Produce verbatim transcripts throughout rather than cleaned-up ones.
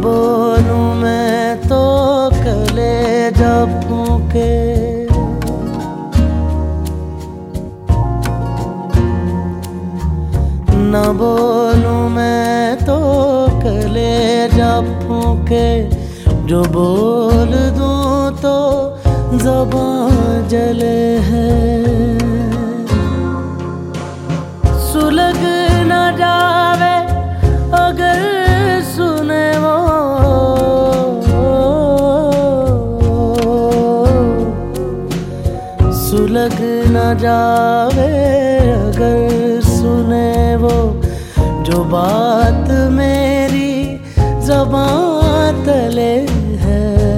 बोलूं मैं तो कलेजा फूंके, न बोलूं मैं तो कलेजा फूंके, जो बोल दूं तो ज़बां जले है। सुलग न जावे अगर सुने वो, सुलग न जावे अगर सुने वो, जो बात मेरी ज़बां तले है।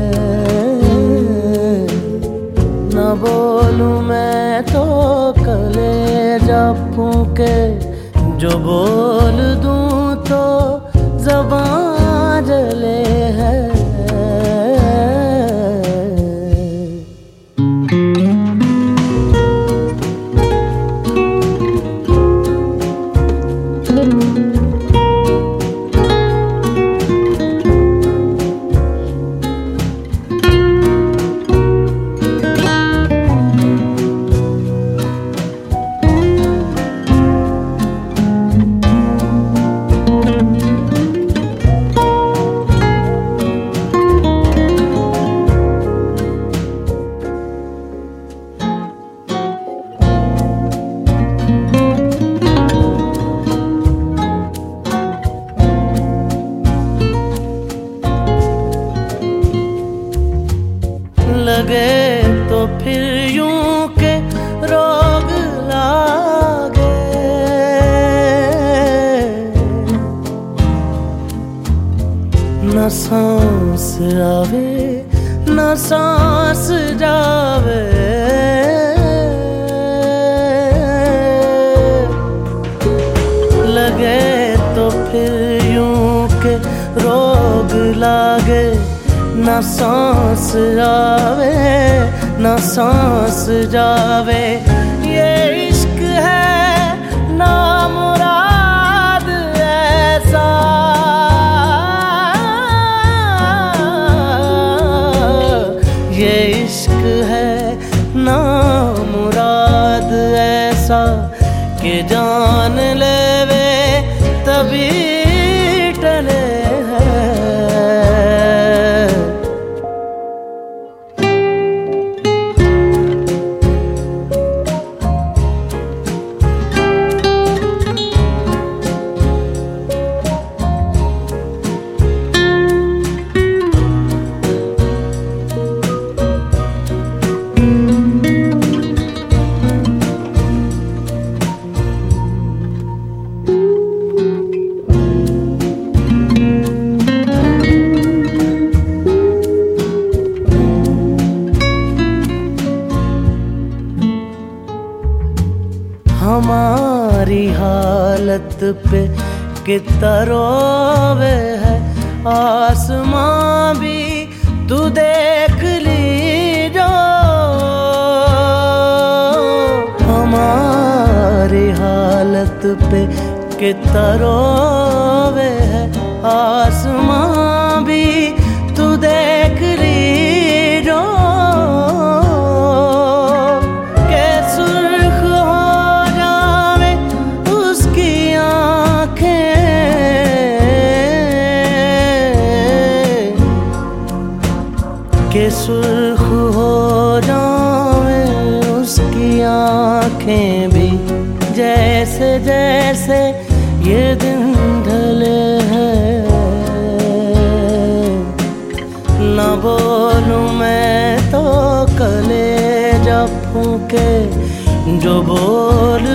न बोलूं मैं तो कलेजा फूंके, जो बोल दूं तो ज़बां जले है। लगे तो फिर यूं के रोग लागे, न सांस आवे न सांस जावे। लगे तो फिर यूं के रोग लागे, न सांस आवे न सांस जावे। ये इश्क है ना मुराद ऐसा, ये इश्क है ना मुराद ऐसा, कि जान लेवे तभी टले है। हमारी हालत पे कितना रोवे है आसमां भी, तू देख ली जो। हमारी हालत पे कितना रोवे है आसमां भी, तू देख ली जो। के सुर्ख हो जावे उसकी आँखें भी, जैसे जैसे ये दिन ढले हैं। न बोलूं मैं तो कलेजा फूंके, जो बोल